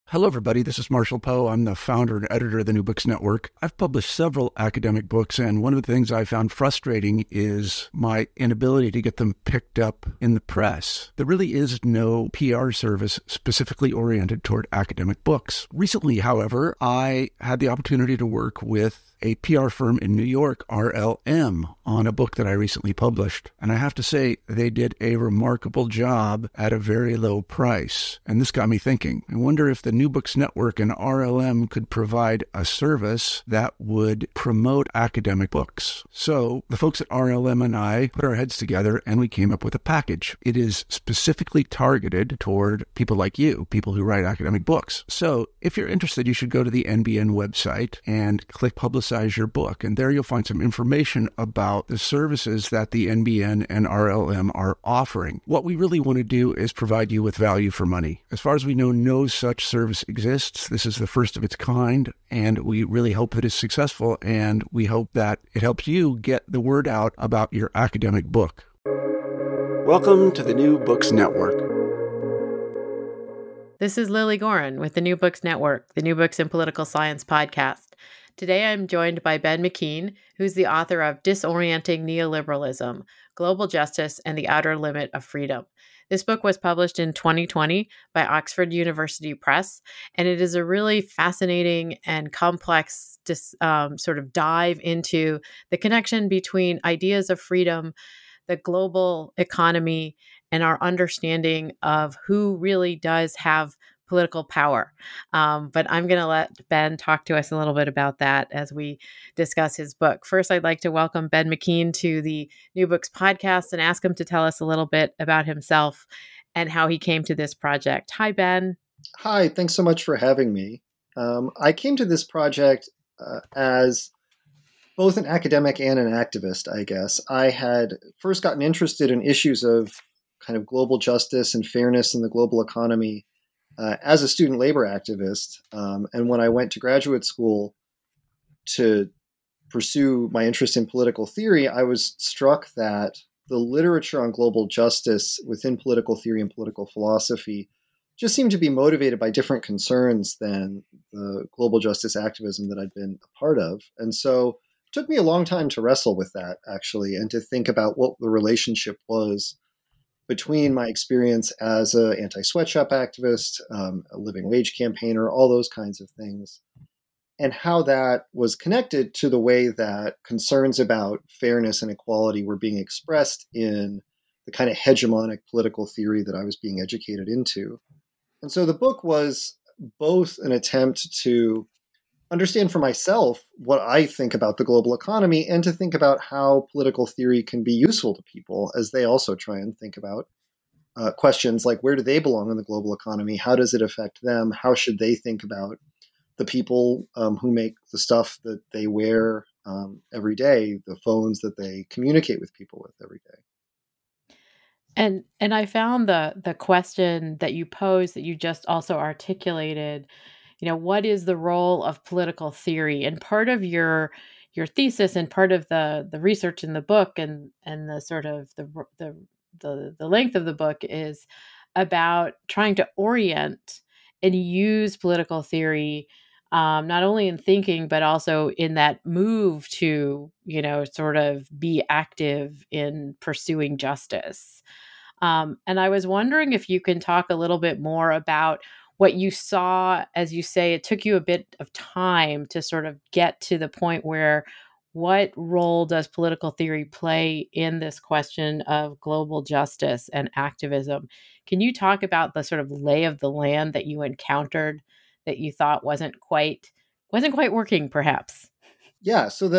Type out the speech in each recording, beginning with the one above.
Hello, everybody. This is Marshall Poe. I'm the founder and editor of the New Books Network. I've published several academic books, and one of the things I found frustrating is my inability to get them picked up in the press. There really is no PR service specifically oriented toward academic books. Recently, however, I had the opportunity to work with a PR firm in New York, RLM, on a book that I recently published. And I have to say, they did a remarkable job at a very low price. And this got me thinking. I wonder if the New Books Network and RLM could provide a service that would promote academic books. So the folks at RLM and I put our heads together and we came up with a package. It is specifically targeted toward people like you, people who write academic books. So if you're interested, you should go to the NBN website and click Publicize Your Book. And there you'll find some information about the services that the NBN and RLM are offering. What we really want to do is provide you with value for money. As far as we know, no such service exists. This is the first of its kind, and we really hope that it's successful, and we hope that it helps you get the word out about your academic book. Welcome to the New Books Network. This is Lily Gorin with the New Books Network, the New Books in Political Science podcast. Today I'm joined by Ben McKean, who's the author of Disorienting Neoliberalism, Global Justice and the Outer Limit of Freedom. This book was published in 2020 by Oxford University Press, and it is a really fascinating and complex sort of dive into the connection between ideas of freedom, the global economy, and our understanding of who really does have political power. But I'm going to let Ben talk to us a little bit about that as we discuss his book. First, I'd like to welcome Ben McKean to the New Books podcast and ask him to tell us a little bit about himself and how he came to this project. Hi, Ben. Hi, thanks so much for having me. I came to this project as both an academic and an activist, I guess. I had first gotten interested in issues of kind of global justice and fairness in the global economy as a student labor activist. And when I went to graduate school to pursue my interest in political theory, I was struck that the literature on global justice within political theory and political philosophy just seemed to be motivated by different concerns than the global justice activism that I'd been a part of. And so it took me a long time to wrestle with that, actually, and to think about what the relationship was between my experience as an anti-sweatshop activist, a living wage campaigner, all those kinds of things, and how that was connected to the way that concerns about fairness and equality were being expressed in the kind of hegemonic political theory that I was being educated into. And so the book was both an attempt to understand for myself what I think about the global economy and to think about how political theory can be useful to people as they also try and think about questions like where do they belong in the global economy? How does it affect them? How should they think about the people who make the stuff that they wear every day, the phones that they communicate with people with every day? And I found the question that you posed that you just also articulated, what is the role of political theory? And part of your thesis and part of the research in the book and the sort of the length of the book is about trying to orient and use political theory not only in thinking but also in that move to sort of be active in pursuing justice. And I was wondering if you can talk a little bit more about what you saw. As you say, it took you a bit of time to sort of get to the point where what role does political theory play in this question of global justice and activism? Can you talk about the sort of lay of the land that you encountered that you thought wasn't quite working, perhaps? Yeah, so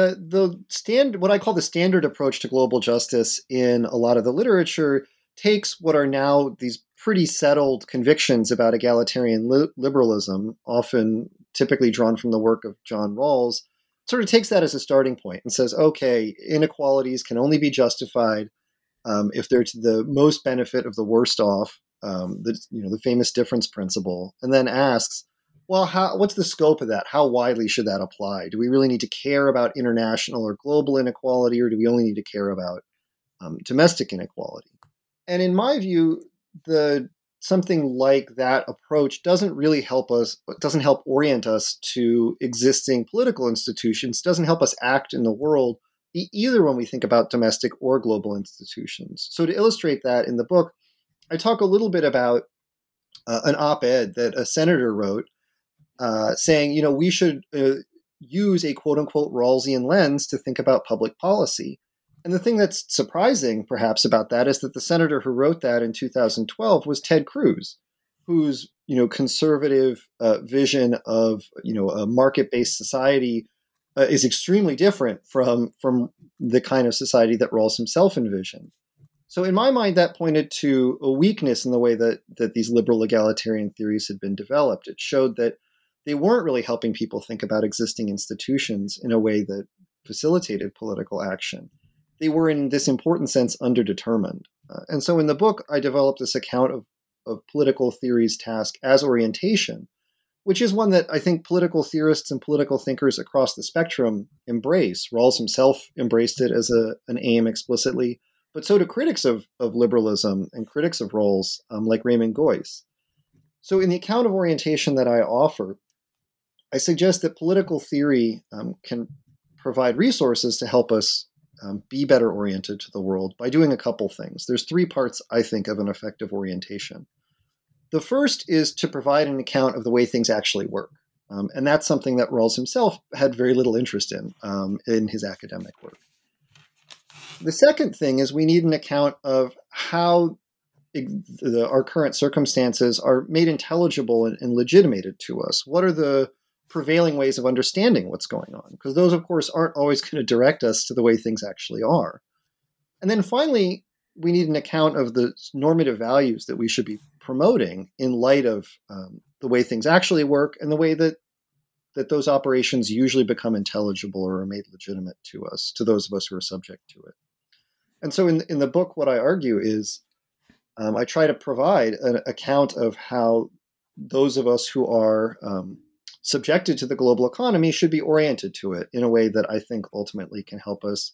what I call the standard approach to global justice in a lot of the literature takes what are now these pretty settled convictions about egalitarian liberalism, often typically drawn from the work of John Rawls, sort of takes that as a starting point and says, okay, inequalities can only be justified if they're to the most benefit of the worst off, the famous difference principle, and then asks, well, what's the scope of that? How widely should that apply? Do we really need to care about international or global inequality, or do we only need to care about domestic inequality? And in my view, the something like that approach doesn't really help us, doesn't help orient us to existing political institutions, doesn't help us act in the world, either when we think about domestic or global institutions. So to illustrate that in the book, I talk a little bit about an op-ed that a senator wrote saying, we should use a quote-unquote Rawlsian lens to think about public policy. And the thing that's surprising, perhaps, about that is that the senator who wrote that in 2012 was Ted Cruz, whose conservative vision of a market-based society is extremely different from the kind of society that Rawls himself envisioned. So in my mind, that pointed to a weakness in the way that these liberal egalitarian theories had been developed. It showed that they weren't really helping people think about existing institutions in a way that facilitated political action. They were, in this important sense, underdetermined. And so in the book, I developed this account of political theory's task as orientation, which is one that I think political theorists and political thinkers across the spectrum embrace. Rawls himself embraced it as an aim explicitly, but so do critics of liberalism and critics of Rawls, like Raymond Geuss. So in the account of orientation that I offer, I suggest that political theory can provide resources to help us be better oriented to the world by doing a couple things. There's three parts, I think, of an effective orientation. The first is to provide an account of the way things actually work. And that's something that Rawls himself had very little interest in his academic work. The second thing is we need an account of how our current circumstances are made intelligible and legitimated to us. What are the prevailing ways of understanding what's going on? Because those, of course, aren't always going to direct us to the way things actually are. And then finally, we need an account of the normative values that we should be promoting in light of the way things actually work and the way that those operations usually become intelligible or are made legitimate to us, to those of us who are subject to it. And so in the book, what I argue is I try to provide an account of how those of us who are subjected to the global economy should be oriented to it in a way that I think ultimately can help us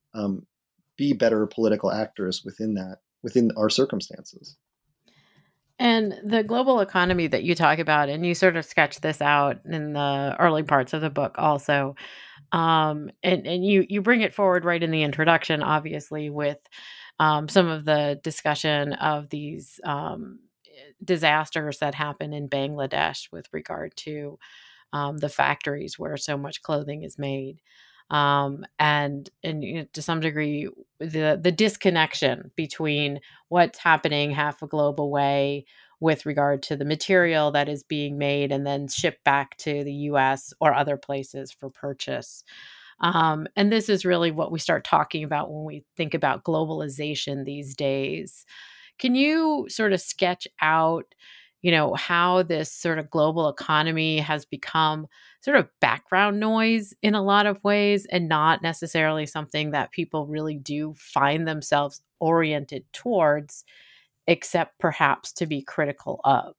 be better political actors within our circumstances. And the global economy that you talk about, and you sort of sketch this out in the early parts of the book also, and you bring it forward right in the introduction, obviously, with some of the discussion of these disasters that happen in Bangladesh with regard to the factories where so much clothing is made. And to some degree, the disconnection between what's happening half a globe away with regard to the material that is being made and then shipped back to the US or other places for purchase. And this is really what we start talking about when we think about globalization these days. Can you sort of sketch out, how this sort of global economy has become sort of background noise in a lot of ways and not necessarily something that people really do find themselves oriented towards, except perhaps to be critical of?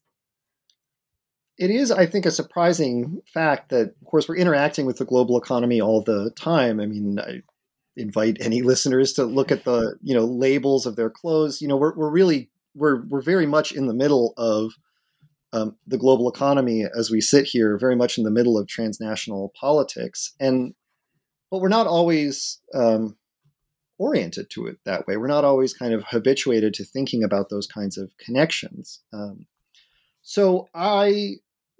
It is, I think, a surprising fact that, of course, we're interacting with the global economy all the time. I mean, I invite any listeners to look at the, labels of their clothes. We're very much in the middle of the global economy as we sit here, very much in the middle of transnational politics. But we're not always oriented to it that way. We're not always kind of habituated to thinking about those kinds of connections. So I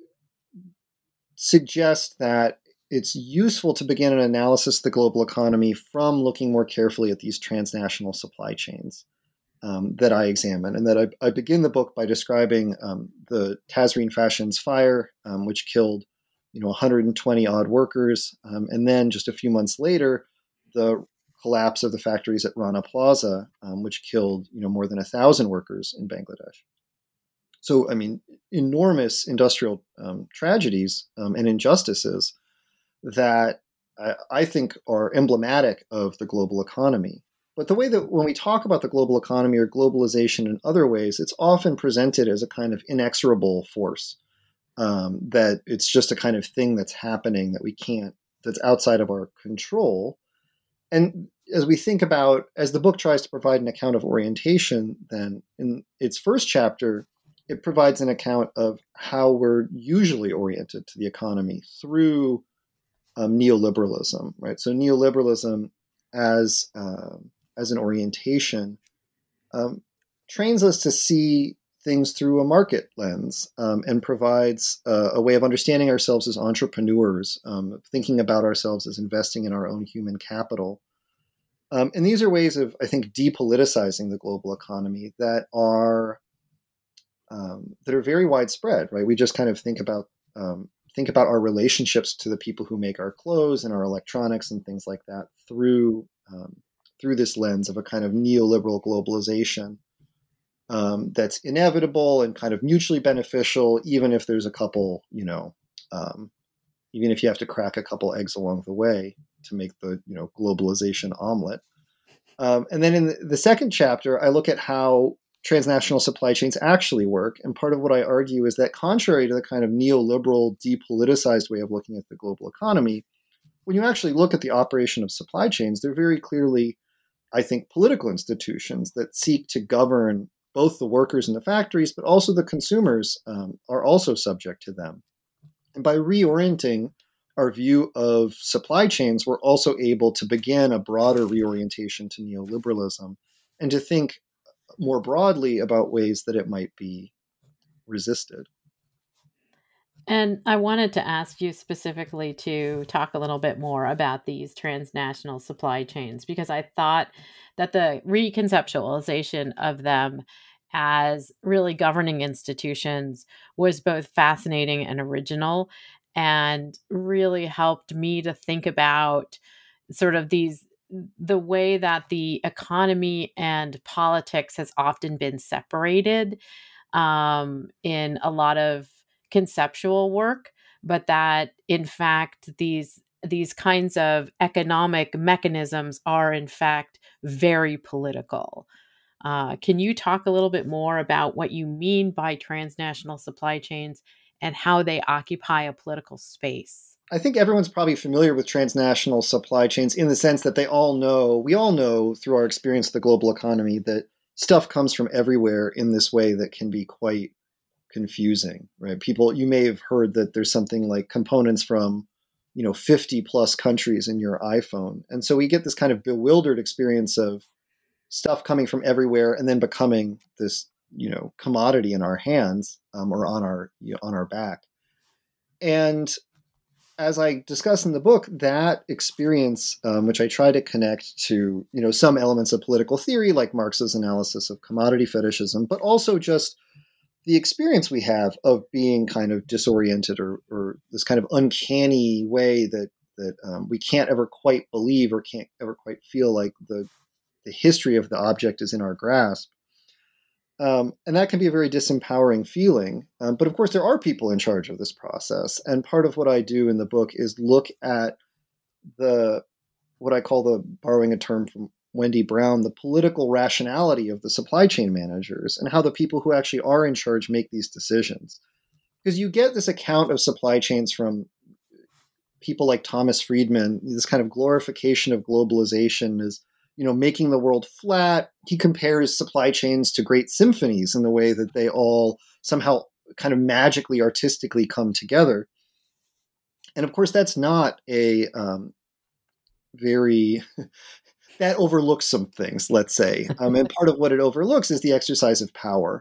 suggest that it's useful to begin an analysis of the global economy from looking more carefully at these transnational supply chains that I examine. And that I begin the book by describing the Tazreen Fashions fire, which killed 120 odd workers. And then just a few months later, the collapse of the factories at Rana Plaza, which killed more than 1,000 workers in Bangladesh. So, I mean, enormous industrial tragedies and injustices that I think are emblematic of the global economy. But the way that when we talk about the global economy or globalization in other ways, it's often presented as a kind of inexorable force, that it's just a kind of thing that's happening that that's outside of our control. And as we think about, as the book tries to provide an account of orientation, then in its first chapter, it provides an account of how we're usually oriented to the economy through neoliberalism, right? So neoliberalism as an orientation trains us to see things through a market lens and provides a way of understanding ourselves as entrepreneurs, thinking about ourselves as investing in our own human capital. And these are ways of, I think, depoliticizing the global economy that are very widespread, right? We just kind of think about our relationships to the people who make our clothes and our electronics and things like that through this lens of a kind of neoliberal globalization that's inevitable and kind of mutually beneficial, even if there's a couple, even if you have to crack a couple eggs along the way to make the globalization omelet. And then in the second chapter, I look at how transnational supply chains actually work. And part of what I argue is that contrary to the kind of neoliberal, depoliticized way of looking at the global economy, when you actually look at the operation of supply chains, they're very clearly, I think, political institutions that seek to govern both the workers in the factories, but also the consumers are also subject to them. And by reorienting our view of supply chains, we're also able to begin a broader reorientation to neoliberalism and to think more broadly about ways that it might be resisted. And I wanted to ask you specifically to talk a little bit more about these transnational supply chains, because I thought that the reconceptualization of them as really governing institutions was both fascinating and original, and really helped me to think about sort of the way that the economy and politics has often been separated in a lot of conceptual work, but that in fact these kinds of economic mechanisms are in fact very political. Can you talk a little bit more about what you mean by transnational supply chains and how they occupy a political space? I think everyone's probably familiar with transnational supply chains in the sense that we all know through our experience of the global economy that stuff comes from everywhere in this way that can be quite confusing, right? You may have heard that there's something like components from, 50 plus countries in your iPhone. And so we get this kind of bewildered experience of stuff coming from everywhere and then becoming this, commodity in our hands or on our back. And as I discuss in the book, that experience, which I try to connect to, some elements of political theory, like Marx's analysis of commodity fetishism, but also just the experience we have of being kind of disoriented or this kind of uncanny way that we can't ever quite believe or can't ever quite feel like the history of the object is in our grasp. And that can be a very disempowering feeling. But of course, there are people in charge of this process. And part of what I do in the book is look at what I call borrowing a term from Wendy Brown, the political rationality of the supply chain managers and how the people who actually are in charge make these decisions. Because you get this account of supply chains from people like Thomas Friedman, this kind of glorification of globalization is, making the world flat. He compares supply chains to great symphonies in the way that they all somehow kind of magically, artistically come together. And of course, that's not a very... that overlooks some things, let's say. And part of what it overlooks is the exercise of power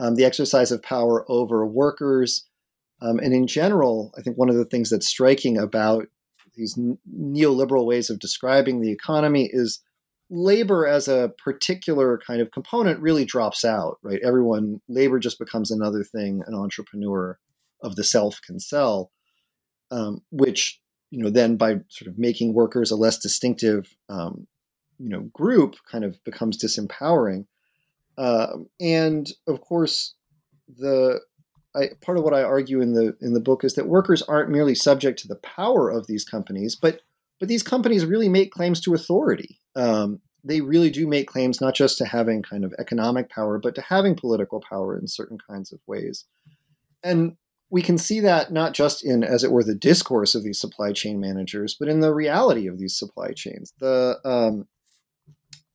over workers. And in general, I think one of the things that's striking about these neoliberal ways of describing the economy is labor as a particular kind of component really drops out, right? Labor just becomes another thing an entrepreneur of the self can sell, which, then by sort of making workers a less distinctive group kind of becomes disempowering. And of course, part of what I argue in the book is that workers aren't merely subject to the power of these companies, but these companies really make claims to authority. They really do make claims not just to having kind of economic power, but to having political power in certain kinds of ways. And we can see that not just in, as it were, the discourse of these supply chain managers, but in the reality of these supply chains.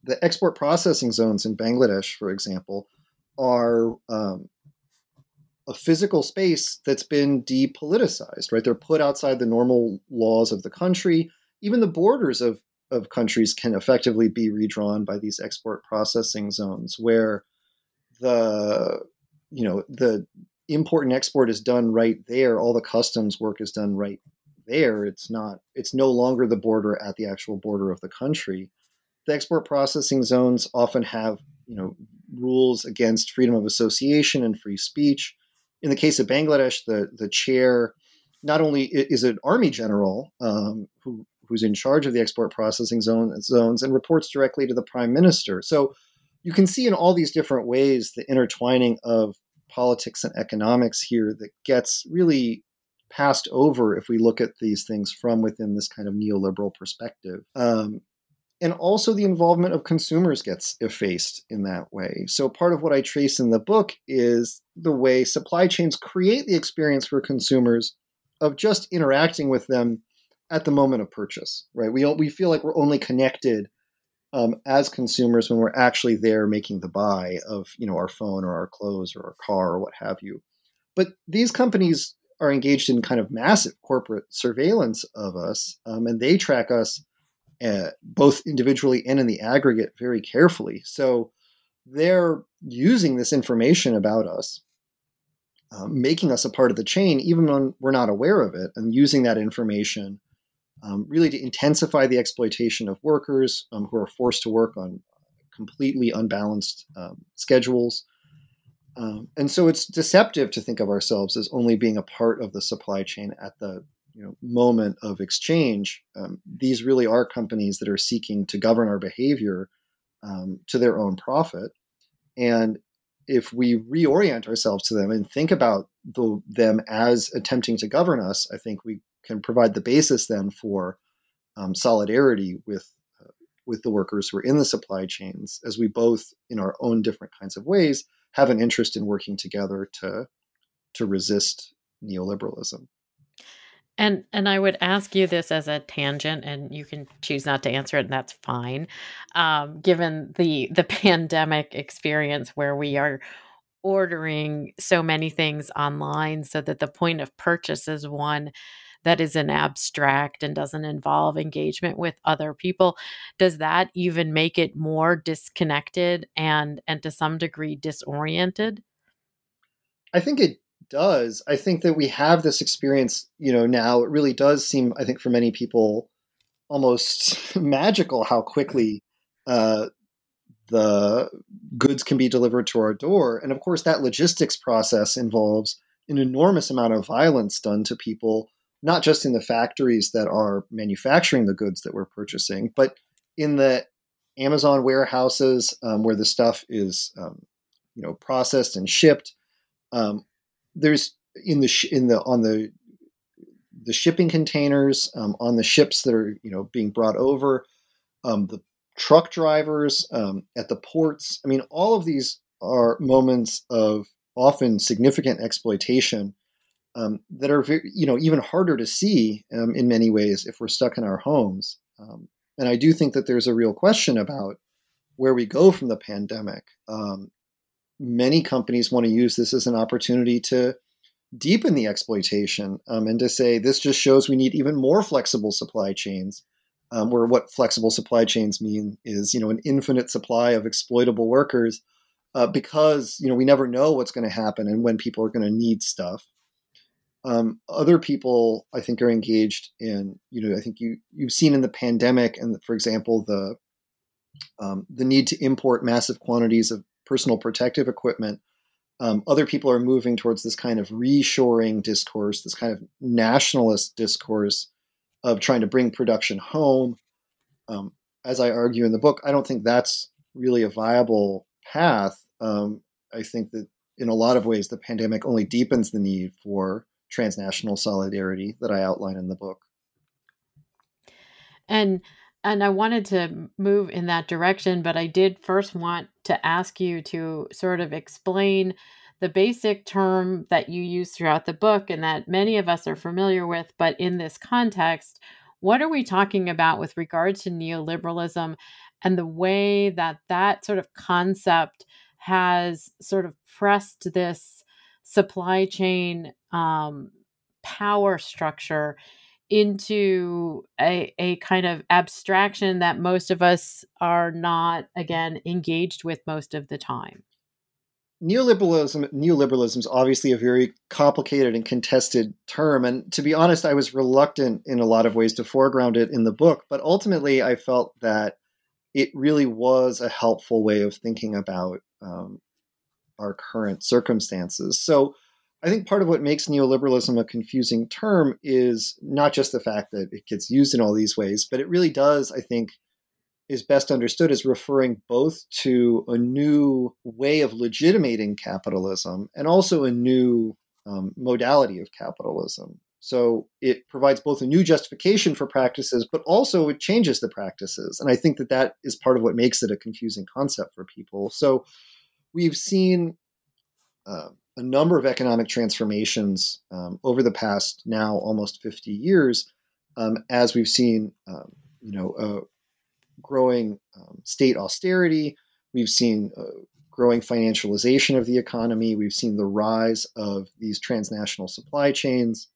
the export processing zones in Bangladesh, for example, are a physical space that's been depoliticized, right? They're put outside the normal laws of the country. Even the borders of countries can effectively be redrawn by these export processing zones where the import and export is done right there. All the customs work is done right there. It's no longer the border at the actual border of the country. The export processing zones often have, rules against freedom of association and free speech. In the case of Bangladesh, the chair not only is an army general who's in charge of the export processing zones and reports directly to the prime minister. So you can see in all these different ways the intertwining of politics and economics here that gets really passed over if we look at these things from within this kind of neoliberal perspective. And also the involvement of consumers gets effaced in that way. So part of what I trace in the book is the way supply chains create the experience for consumers of just interacting with them at the moment of purchase, right? We feel like we're only connected as consumers when we're actually there making the buy of, our phone or our clothes or our car or what have you. But these companies are engaged in kind of massive corporate surveillance of us, and they track us both individually and in the aggregate very carefully. So they're using this information about us, making us a part of the chain, even when we're not aware of it, and using that information really to intensify the exploitation of workers who are forced to work on completely unbalanced schedules. And so it's deceptive to think of ourselves as only being a part of the supply chain at the moment of exchange. These really are companies that are seeking to govern our behavior to their own profit. And if we reorient ourselves to them and think about them as attempting to govern us, I think we can provide the basis then for solidarity with the workers who are in the supply chains, as we both, in our own different kinds of ways, have an interest in working together to resist neoliberalism. And I would ask you this as a tangent, and you can choose not to answer it, and that's fine. Given the pandemic experience where we are ordering so many things online so that the point of purchase is one that is an abstract and doesn't involve engagement with other people, does that even make it more disconnected and to some degree disoriented? I think it does. I think that we have this experience, now it really does seem, I think for many people, almost magical how quickly the goods can be delivered to our door. And of course, that logistics process involves an enormous amount of violence done to people, not just in the factories that are manufacturing the goods that we're purchasing, but in the Amazon warehouses where the stuff is, processed and shipped. There's on the shipping containers, on the ships that are being brought over, the truck drivers at the ports. I mean, all of these are moments of often significant exploitation that are even harder to see in many ways if we're stuck in our homes. And I do think that there's a real question about where we go from the pandemic. Many companies want to use this as an opportunity to deepen the exploitation and to say this just shows we need even more flexible supply chains, where what flexible supply chains mean is an infinite supply of exploitable workers because we never know what's going to happen and when people are going to need stuff. Other people, I think, are engaged in I think you've seen in the pandemic, and for example the need to import massive quantities of personal protective equipment. Other people are moving towards this kind of reshoring discourse, this kind of nationalist discourse of trying to bring production home. As I argue in the book, I don't think that's really a viable path. I think that in a lot of ways, the pandemic only deepens the need for transnational solidarity that I outline in the book. And I wanted to move in that direction, but I did first want to ask you to sort of explain the basic term that you use throughout the book and that many of us are familiar with, but in this context, what are we talking about with regard to neoliberalism and the way that that sort of concept has sort of pressed this supply chain power structure into a kind of abstraction that most of us are not, again, engaged with most of the time. Neoliberalism is obviously a very complicated and contested term. And to be honest, I was reluctant in a lot of ways to foreground it in the book. But ultimately, I felt that it really was a helpful way of thinking about our current circumstances. So I think part of what makes neoliberalism a confusing term is not just the fact that it gets used in all these ways, but it really does, I think, is best understood as referring both to a new way of legitimating capitalism and also a new modality of capitalism. So it provides both a new justification for practices, but also it changes the practices. And I think that that is part of what makes it a confusing concept for people. So we've seen a number of economic transformations over the past now almost 50 years, as we've seen, growing state austerity. We've seen growing financialization of the economy. We've seen the rise of these transnational supply chains.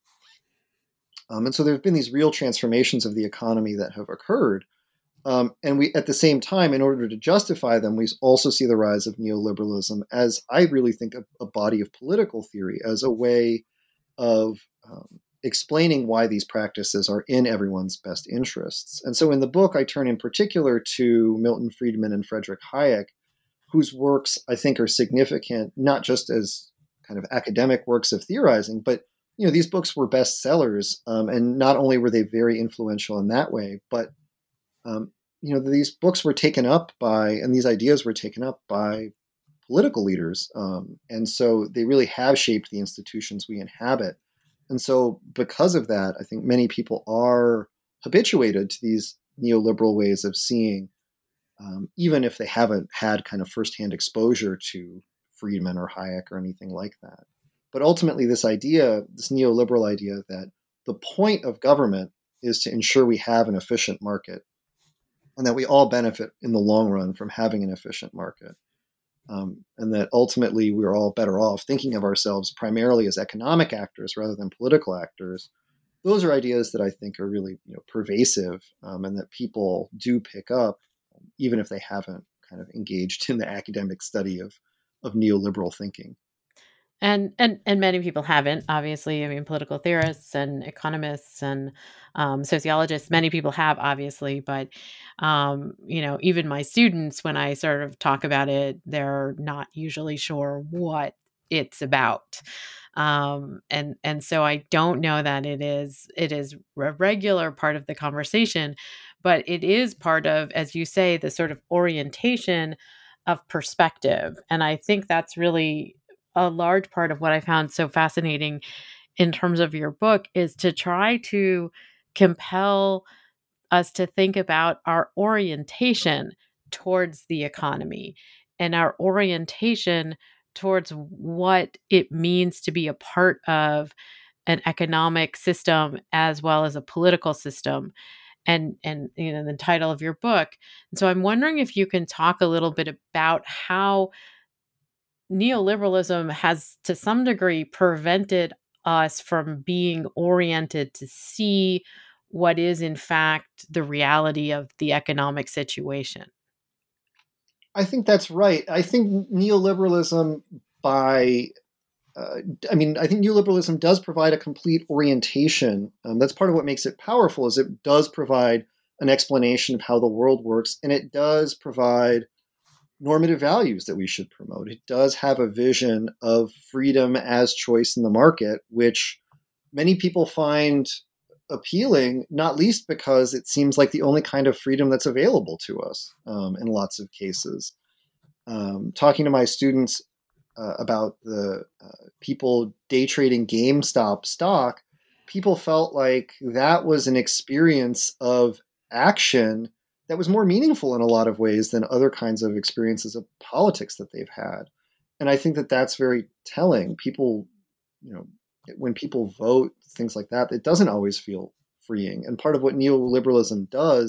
And so there have been these real transformations of the economy that have occurred. And we, at the same time, in order to justify them, we also see the rise of neoliberalism as, I really think, a body of political theory, as a way of explaining why these practices are in everyone's best interests. And so in the book, I turn in particular to Milton Friedman and Friedrich Hayek, whose works I think are significant, not just as kind of academic works of theorizing, but these books were bestsellers, and not only were they very influential in that way, but these books were taken up by, and these ideas were taken up by political leaders, and so they really have shaped the institutions we inhabit. And so because of that, I think many people are habituated to these neoliberal ways of seeing, even if they haven't had kind of firsthand exposure to Friedman or Hayek or anything like that. But ultimately, this neoliberal idea that the point of government is to ensure we have an efficient market and that we all benefit in the long run from having an efficient market. And that ultimately we're all better off thinking of ourselves primarily as economic actors rather than political actors. Those are ideas that I think are really pervasive, and that people do pick up, even if they haven't kind of engaged in the academic study of neoliberal thinking. And many people haven't, obviously. I mean, political theorists and economists and sociologists, many people have, obviously. But even my students, when I sort of talk about it, they're not usually sure what it's about. And so I don't know that it is a regular part of the conversation, but it is part of, as you say, the sort of orientation of perspective. And I think that's really a large part of what I found so fascinating in terms of your book, is to try to compel us to think about our orientation towards the economy and our orientation towards what it means to be a part of an economic system as well as a political system, and the title of your book. And so I'm wondering if you can talk a little bit about how neoliberalism has to some degree prevented us from being oriented to see what is in fact the reality of the economic situation. I think that's right. I think neoliberalism I think neoliberalism does provide a complete orientation. That's part of what makes it powerful, is it does provide an explanation of how the world works, and it does provide normative values that we should promote. It does have a vision of freedom as choice in the market, which many people find appealing, not least because it seems like the only kind of freedom that's available to us in lots of cases. Talking to my students about the people day trading GameStop stock, people felt like that was an experience of action that was more meaningful in a lot of ways than other kinds of experiences of politics that they've had. And I think that that's very telling. People, when people vote, things like that, it doesn't always feel freeing. And part of what neoliberalism does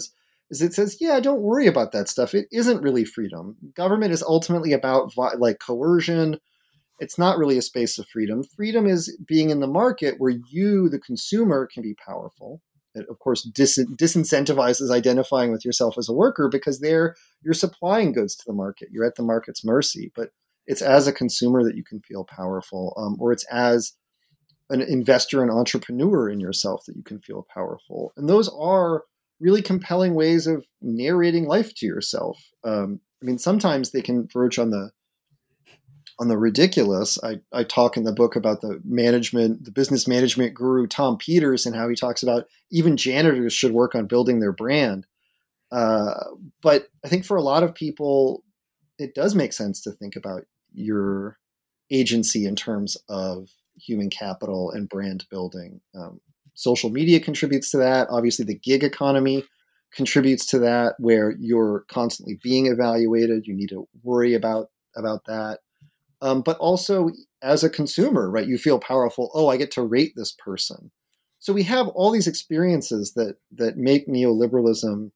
is it says, yeah, don't worry about that stuff. It isn't really freedom. Government is ultimately about coercion. It's not really a space of freedom. Freedom is being in the market where you, the consumer, can be powerful. It, of course, disincentivizes identifying with yourself as a worker because you're supplying goods to the market. You're at the market's mercy. But it's as a consumer that you can feel powerful, or it's as an investor and entrepreneur in yourself that you can feel powerful. And those are really compelling ways of narrating life to yourself. I mean, sometimes they can verge on the ridiculous. I talk in the book about the business management guru Tom Peters, and how he talks about even janitors should work on building their brand. But I think for a lot of people, it does make sense to think about your agency in terms of human capital and brand building. Social media contributes to that. Obviously, the gig economy contributes to that, where you're constantly being evaluated. You need to worry about that. But also as a consumer, right? You feel powerful. Oh, I get to rate this person. So we have all these experiences that make neoliberalism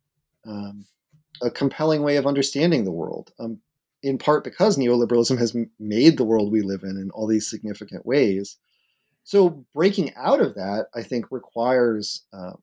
a compelling way of understanding the world. In part because neoliberalism has made the world we live in all these significant ways. So breaking out of that, I think, requires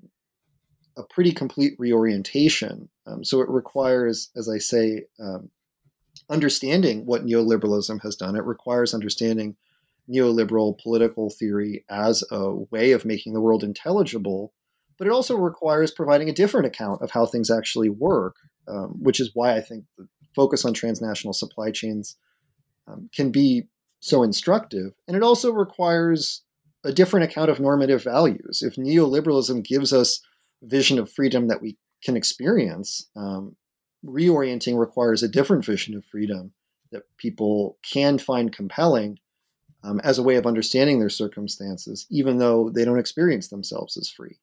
a pretty complete reorientation. So it requires, as I say, understanding what neoliberalism has done. It requires understanding neoliberal political theory as a way of making the world intelligible, but it also requires providing a different account of how things actually work, which is why I think the focus on transnational supply chains can be so instructive. And it also requires a different account of normative values. If neoliberalism gives us a vision of freedom that we can experience, reorienting requires a different vision of freedom that people can find compelling as a way of understanding their circumstances, even though they don't experience themselves as free.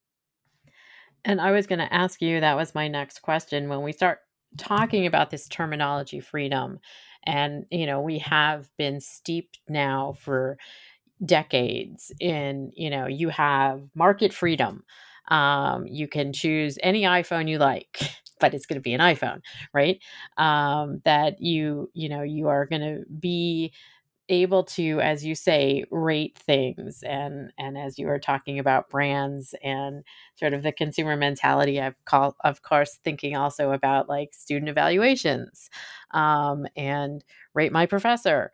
And I was going to ask you, that was my next question. When we start talking about this terminology, freedom, and, we have been steeped now for decades in, you have market freedom. You can choose any iPhone you like, but it's going to be an iPhone, right? That you are going to be able to, as you say, rate things, and as you were talking about brands and sort of the consumer mentality, of course, thinking also about like student evaluations, and rate my professor,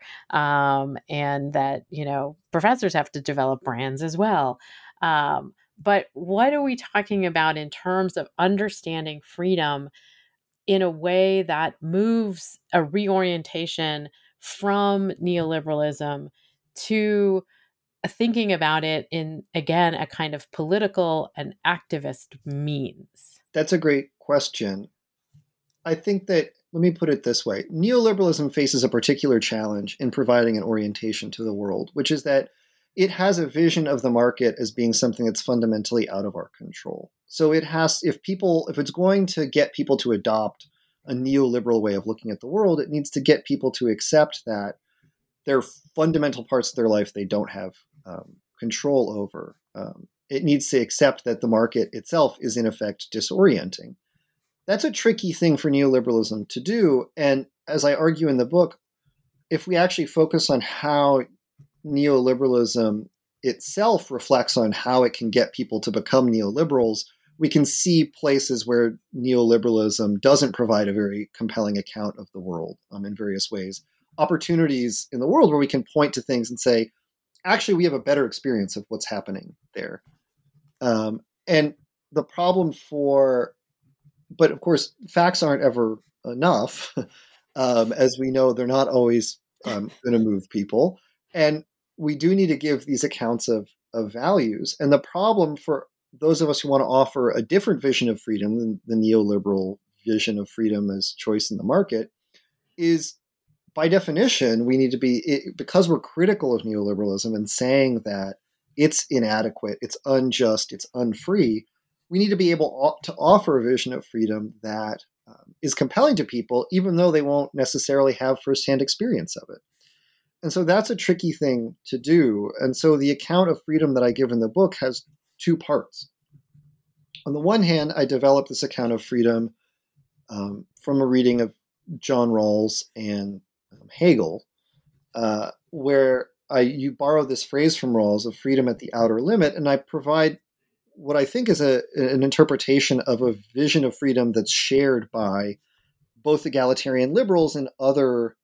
and that professors have to develop brands as well. But what are we talking about in terms of understanding freedom in a way that moves a reorientation from neoliberalism to thinking about it in, again, a kind of political and activist means? That's a great question. I think that, let me put it this way. Neoliberalism faces a particular challenge in providing an orientation to the world, which is that it has a vision of the market as being something that's fundamentally out of our control. So it has, if it's going to get people to adopt a neoliberal way of looking at the world, it needs to get people to accept that there are fundamental parts of their life they don't have control over. It needs to accept that the market itself is in effect disorienting. That's a tricky thing for neoliberalism to do. And as I argue in the book, if we actually focus on how neoliberalism itself reflects on how it can get people to become neoliberals, we can see places where neoliberalism doesn't provide a very compelling account of the world in various ways. Opportunities in the world where we can point to things and say, actually, we have a better experience of what's happening there. And the problem but of course, facts aren't ever enough. As we know, they're not always going to move people. And we do need to give these accounts of values. And the problem for those of us who want to offer a different vision of freedom than the neoliberal vision of freedom as choice in the market is, by definition, we need to be, because we're critical of neoliberalism and saying that it's inadequate, it's unjust, it's unfree, we need to be able to offer a vision of freedom that is compelling to people, even though they won't necessarily have firsthand experience of it. And so that's a tricky thing to do. And so the account of freedom that I give in the book has two parts. On the one hand, I developed this account of freedom from a reading of John Rawls and Hegel, where you borrow this phrase from Rawls of freedom at the outer limit, and I provide what I think is an interpretation of a vision of freedom that's shared by both egalitarian liberals and other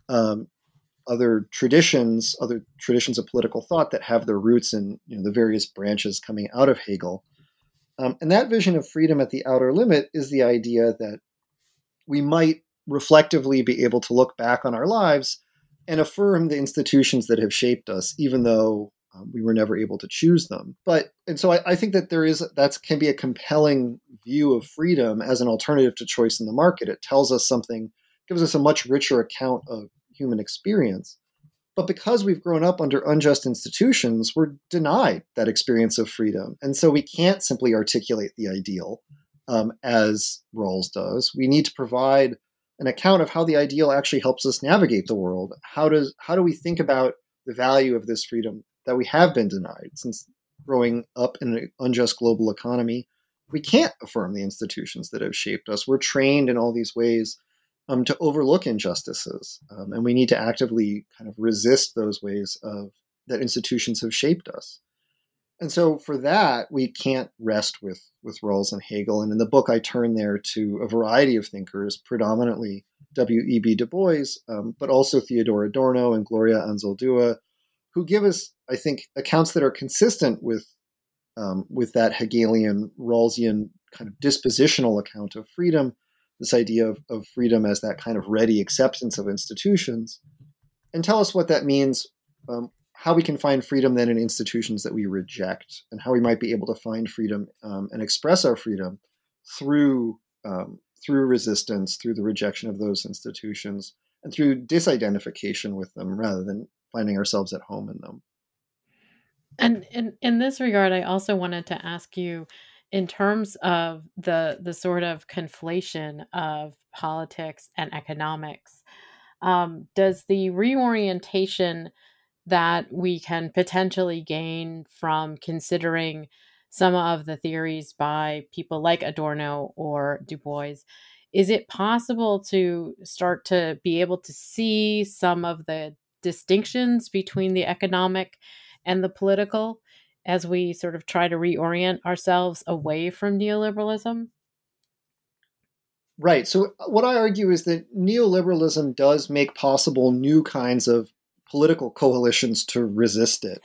traditions of political thought that have their roots in the various branches coming out of Hegel. And that vision of freedom at the outer limit is the idea that we might reflectively be able to look back on our lives and affirm the institutions that have shaped us, even though we were never able to choose them. So I think that that can be a compelling view of freedom as an alternative to choice in the market. It tells us something, gives us a much richer account of human experience. But because we've grown up under unjust institutions, we're denied that experience of freedom. And so we can't simply articulate the ideal as Rawls does. We need to provide an account of how the ideal actually helps us navigate the world. How do we think about the value of this freedom that we have been denied? Since growing up in an unjust global economy, we can't affirm the institutions that have shaped us. We're trained in all these ways to overlook injustices, and we need to actively kind of resist those ways that institutions have shaped us. And so for that, we can't rest with Rawls and Hegel. And in the book, I turn there to a variety of thinkers, predominantly W.E.B. Du Bois, but also Theodor Adorno and Gloria Anzaldúa, who give us, I think, accounts that are consistent with that Hegelian, Rawlsian kind of dispositional account of freedom, this idea of freedom as that kind of ready acceptance of institutions, and tell us what that means, how we can find freedom then in institutions that we reject, and how we might be able to find freedom and express our freedom through resistance, through the rejection of those institutions, and through disidentification with them rather than finding ourselves at home in them. And in this regard, I also wanted to ask you, in terms of the sort of conflation of politics and economics, does the reorientation that we can potentially gain from considering some of the theories by people like Adorno or Du Bois, is it possible to start to be able to see some of the distinctions between the economic and the political as we sort of try to reorient ourselves away from neoliberalism? Right. So what I argue is that neoliberalism does make possible new kinds of political coalitions to resist it.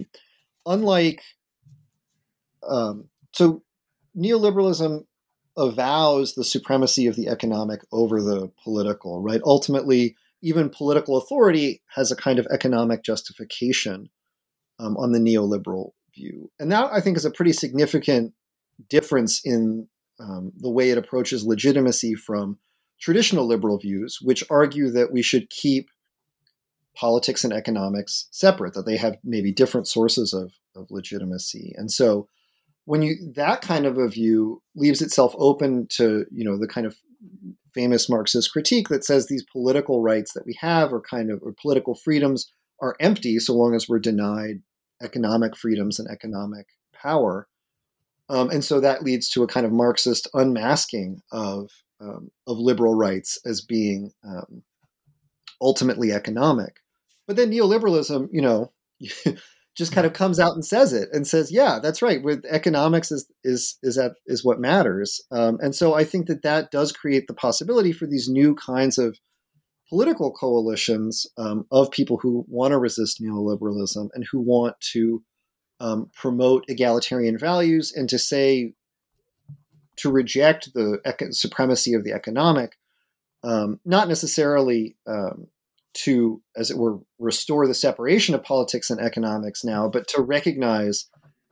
So neoliberalism avows the supremacy of the economic over the political, right? Ultimately, even political authority has a kind of economic justification on the neoliberal view. And that, I think, is a pretty significant difference in the way it approaches legitimacy from traditional liberal views, which argue that we should keep politics and economics separate, that they have maybe different sources of legitimacy. And so that kind of a view leaves itself open to, the kind of famous Marxist critique that says these political rights that we have or political freedoms are empty so long as we're denied economic freedoms and economic power. And so that leads to a kind of Marxist unmasking of liberal rights as being ultimately economic. But then neoliberalism, just kind of comes out and says, yeah, that's right. With economics is what matters. And so I think that does create the possibility for these new kinds of political coalitions of people who want to resist neoliberalism and who want to promote egalitarian values and to reject the supremacy of the economic, not necessarily to, as it were, restore the separation of politics and economics now, but to recognize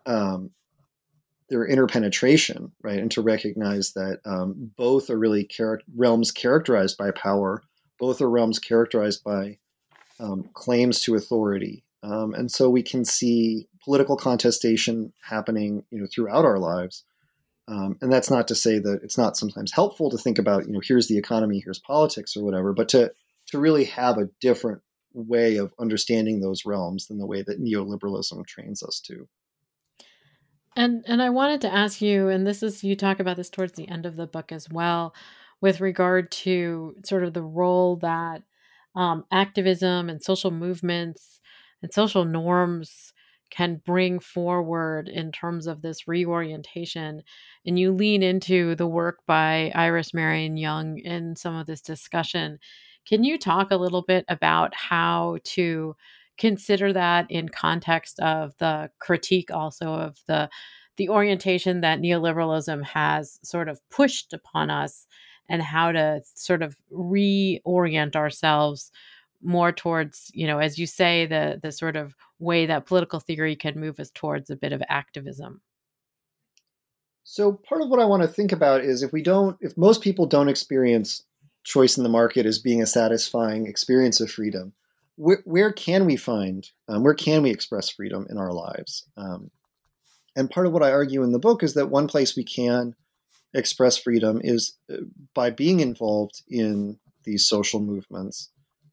their interpenetration, right? And to recognize that both are really realms characterized by power, both are realms characterized by claims to authority. And so we can see political contestation happening, throughout our lives. And that's not to say that it's not sometimes helpful to think about, here's the economy, here's politics or whatever, but to really have a different way of understanding those realms than the way that neoliberalism trains us to. And I wanted to ask you, and this is, you talk about this towards the end of the book as well, with regard to sort of the role that activism and social movements and social norms can bring forward in terms of this reorientation. And you lean into the work by Iris Marion Young in some of this discussion. Can you talk a little bit about how to consider that in context of the critique also of the orientation that neoliberalism has sort of pushed upon us, and how to sort of reorient ourselves more towards, as you say, the sort of way that political theory can move us towards a bit of activism? So part of what I want to think about is if most people don't experience choice in the market as being a satisfying experience of freedom, where can we find, where can we express freedom in our lives? And part of what I argue in the book is that one place we can express freedom is by being involved in these social movements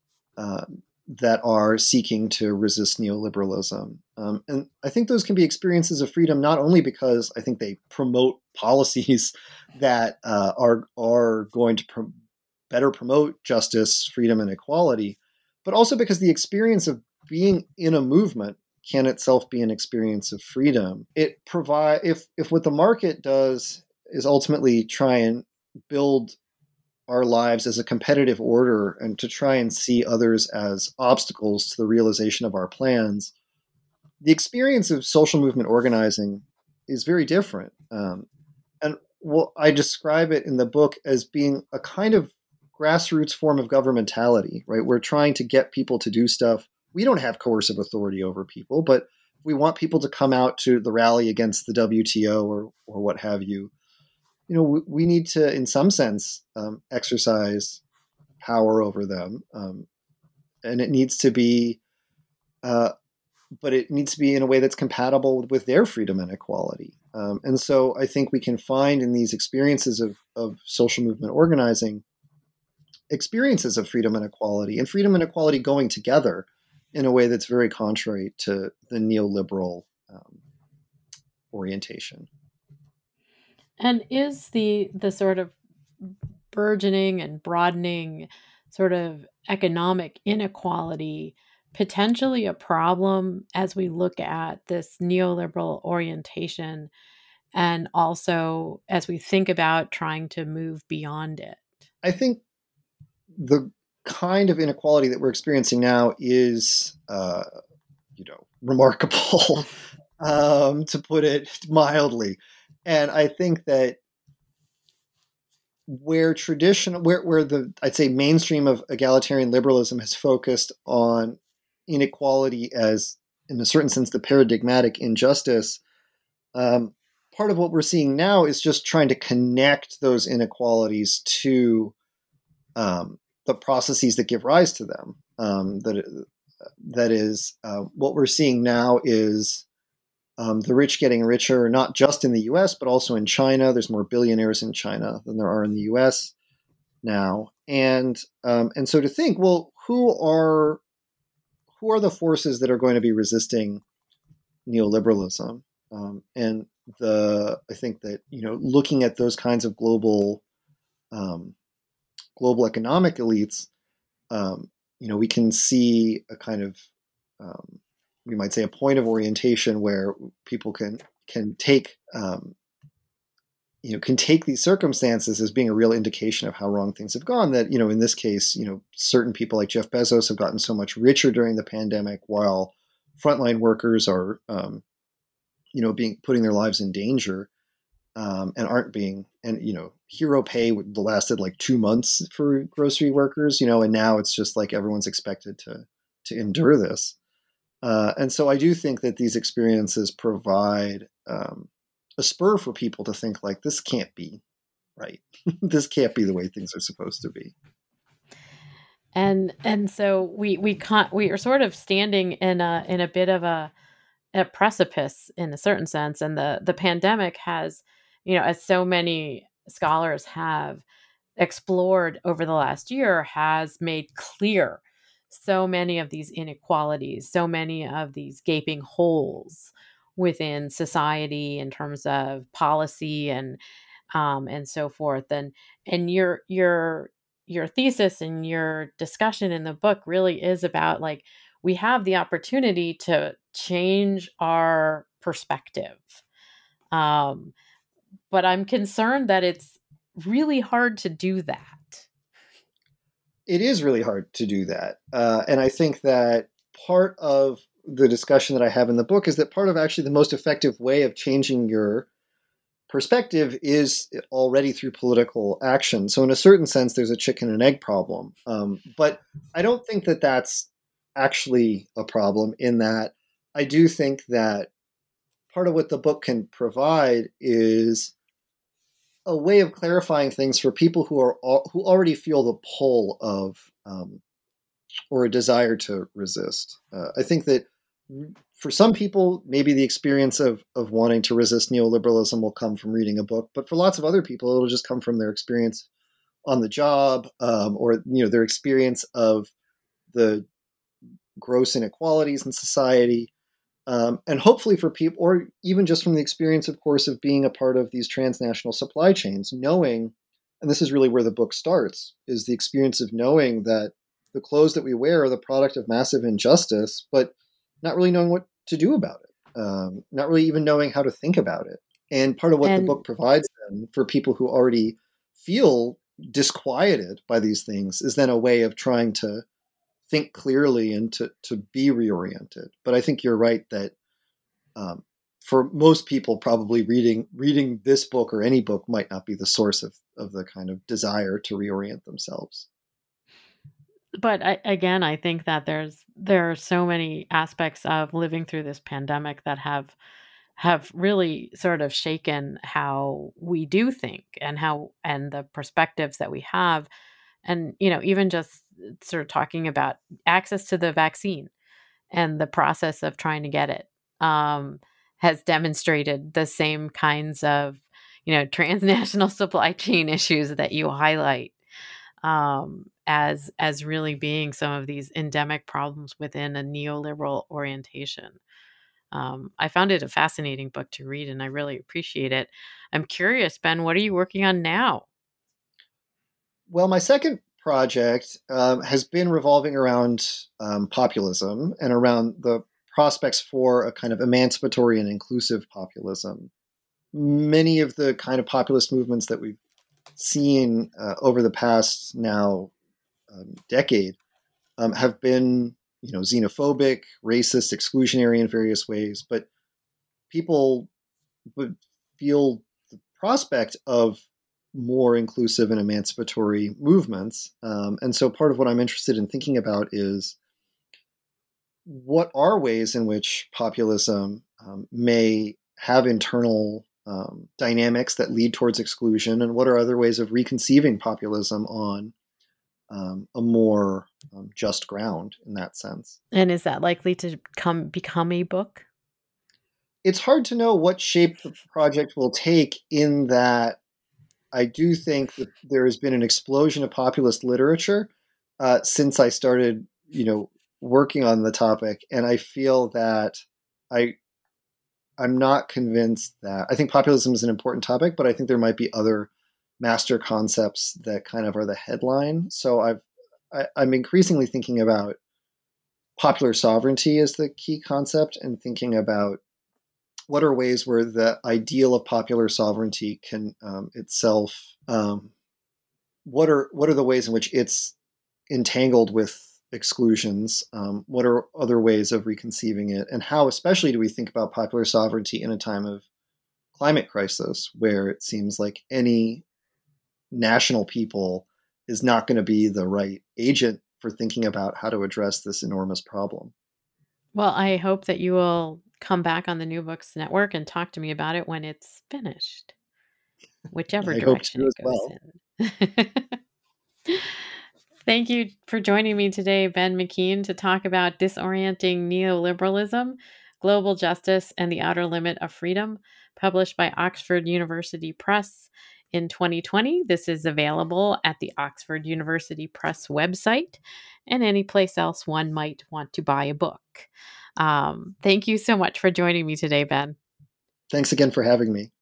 that are seeking to resist neoliberalism. And I think those can be experiences of freedom not only because I think they promote policies that are going to better promote justice, freedom, and equality, but also because the experience of being in a movement can itself be an experience of freedom. It provide if what the market does is ultimately try and build our lives as a competitive order and to try and see others as obstacles to the realization of our plans, the experience of social movement organizing is very different. And I describe it in the book as being a kind of grassroots form of governmentality, right? We're trying to get people to do stuff. We don't have coercive authority over people, but we want people to come out to the rally against the WTO or what have you. We need to, in some sense, exercise power over them, and it needs to be, but it needs to be in a way that's compatible with their freedom and equality. And so, I think we can find in these experiences of social movement organizing experiences of freedom and equality going together in a way that's very contrary to the neoliberal orientation. And is the sort of burgeoning and broadening sort of economic inequality potentially a problem as we look at this neoliberal orientation, and also as we think about trying to move beyond it? I think the kind of inequality that we're experiencing now is, remarkable, to put it mildly. And I think that where the I'd say mainstream of egalitarian liberalism has focused on inequality as, in a certain sense, the paradigmatic injustice, part of what we're seeing now is just trying to connect those inequalities to the processes that give rise to them. That is, what we're seeing now is the rich getting richer, not just in the U.S. but also in China. There's more billionaires in China than there are in the U.S. now, and so to think, well, who are the forces that are going to be resisting neoliberalism? And I think that looking at those kinds of global economic elites, we can see a kind of, we might say, a point of orientation where people can take can take these circumstances as being a real indication of how wrong things have gone. That in this case, certain people like Jeff Bezos have gotten so much richer during the pandemic, while frontline workers are putting their lives in danger, and aren't being, and hero pay lasted like 2 months for grocery workers, and now it's just like everyone's expected to endure this. And so I do think that these experiences provide a spur for people to think like, this can't be right. This can't be the way things are supposed to be. And so we are sort of standing in a bit of a precipice in a certain sense, and the pandemic has, as so many scholars have explored over the last year, has made clear so many of these inequalities, so many of these gaping holes within society in terms of policy and so forth. And your thesis and your discussion in the book really is about like we have the opportunity to change our perspective. Um, but I'm concerned that it's really hard to do that. It is really hard to do that. And I think that part of the discussion that I have in the book is that part of actually the most effective way of changing your perspective is already through political action. So in a certain sense, there's a chicken and egg problem. But I don't think that that's actually a problem, in that I do think that part of what the book can provide is a way of clarifying things for people who already feel the pull of or a desire to resist. I think that for some people, maybe the experience of wanting to resist neoliberalism will come from reading a book, but for lots of other people, it'll just come from their experience on the job, or their experience of the gross inequalities in society. And hopefully for people, or even just from the experience, of course, of being a part of these transnational supply chains, knowing, and this is really where the book starts, is the experience of knowing that the clothes that we wear are the product of massive injustice, but not really knowing what to do about it, not really even knowing how to think about it. And part of what the book provides them for people who already feel disquieted by these things is then a way of trying to think clearly and to be reoriented. But I think you're right that for most people, probably reading this book or any book might not be the source of the kind of desire to reorient themselves. But I think that there are so many aspects of living through this pandemic that have really sort of shaken how we do think and the perspectives that we have. And, even just sort of talking about access to the vaccine and the process of trying to get it has demonstrated the same kinds of, transnational supply chain issues that you highlight as really being some of these endemic problems within a neoliberal orientation. I found it a fascinating book to read, and I really appreciate it. I'm curious, Ben, what are you working on now? Well, my second project has been revolving around populism and around the prospects for a kind of emancipatory and inclusive populism. Many of the kind of populist movements that we've seen over the past now decade have been, xenophobic, racist, exclusionary in various ways. But people would feel the prospect of more inclusive and emancipatory movements. And so part of what I'm interested in thinking about is what are ways in which populism may have internal dynamics that lead towards exclusion, and what are other ways of reconceiving populism on a more just ground in that sense. And is that likely to become a book? It's hard to know what shape the project will take, in that I do think that there has been an explosion of populist literature since I started, working on the topic, and I feel that I'm not convinced that I think populism is an important topic, but I think there might be other master concepts that kind of are the headline. So I'm increasingly thinking about popular sovereignty as the key concept, and thinking about what are ways where the ideal of popular sovereignty can itself, what are the ways in which it's entangled with exclusions? What are other ways of reconceiving it? And how especially do we think about popular sovereignty in a time of climate crisis, where it seems like any national people is not going to be the right agent for thinking about how to address this enormous problem? Well, I hope that you will come back on the New Books Network and talk to me about it when it's finished, whichever I hope direction to it as goes well. in. Thank you for joining me today, Ben McKean, to talk about Disorienting Neoliberalism, Global Justice, and the Outer Limit of Freedom, published by Oxford University Press in 2020. This is available at the Oxford University Press website and any place else one might want to buy a book. Thank you so much for joining me today, Ben. Thanks again for having me.